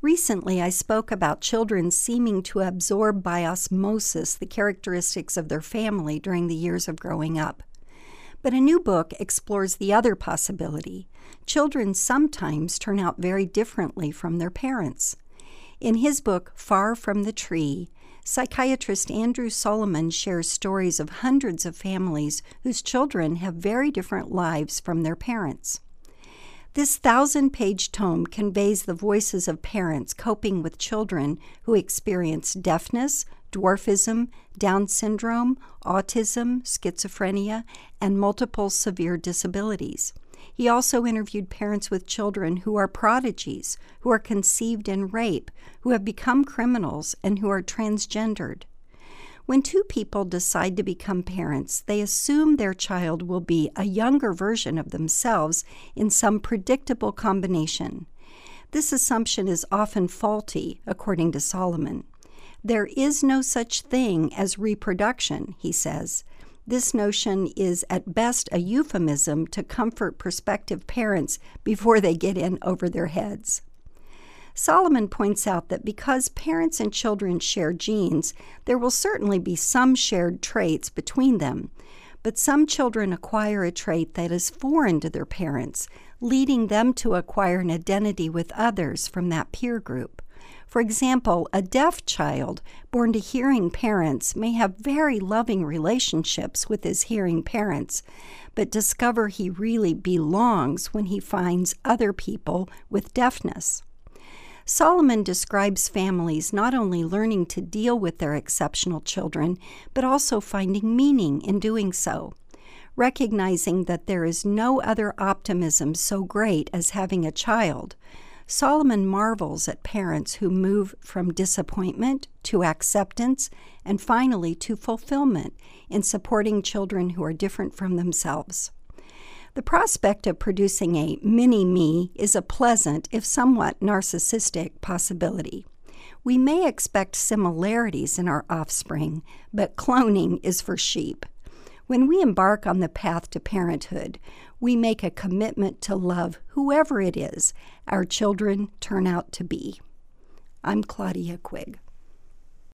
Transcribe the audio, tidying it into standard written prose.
Recently, I spoke about children seeming to absorb by osmosis the characteristics of their family during the years of growing up. But a new book explores the other possibility. Children sometimes turn out very differently from their parents. In his book, Far from the Tree, psychiatrist Andrew Solomon shares stories of hundreds of families whose children have very different lives from their parents. This 1,000-page tome conveys the voices of parents coping with children who experience deafness, dwarfism, Down syndrome, autism, schizophrenia, and multiple severe disabilities. He also interviewed parents with children who are prodigies, who are conceived in rape, who have become criminals, and who are transgendered. When two people decide to become parents, they assume their child will be a younger version of themselves in some predictable combination. This assumption is often faulty, according to Solomon. There is no such thing as reproduction, he says. This notion is at best a euphemism to comfort prospective parents before they get in over their heads. Solomon points out that because parents and children share genes, there will certainly be some shared traits between them, but some children acquire a trait that is foreign to their parents, leading them to acquire an identity with others from that peer group. For example, a deaf child born to hearing parents may have very loving relationships with his hearing parents, but discover he really belongs when he finds other people with deafness. Solomon describes families not only learning to deal with their exceptional children, but also finding meaning in doing so. Recognizing that there is no other optimism so great as having a child, Solomon marvels at parents who move from disappointment to acceptance and finally to fulfillment in supporting children who are different from themselves. The prospect of producing a mini-me is a pleasant, if somewhat narcissistic, possibility. We may expect similarities in our offspring, but cloning is for sheep. When we embark on the path to parenthood, we make a commitment to love whoever it is our children turn out to be. I'm Claudia Quigg.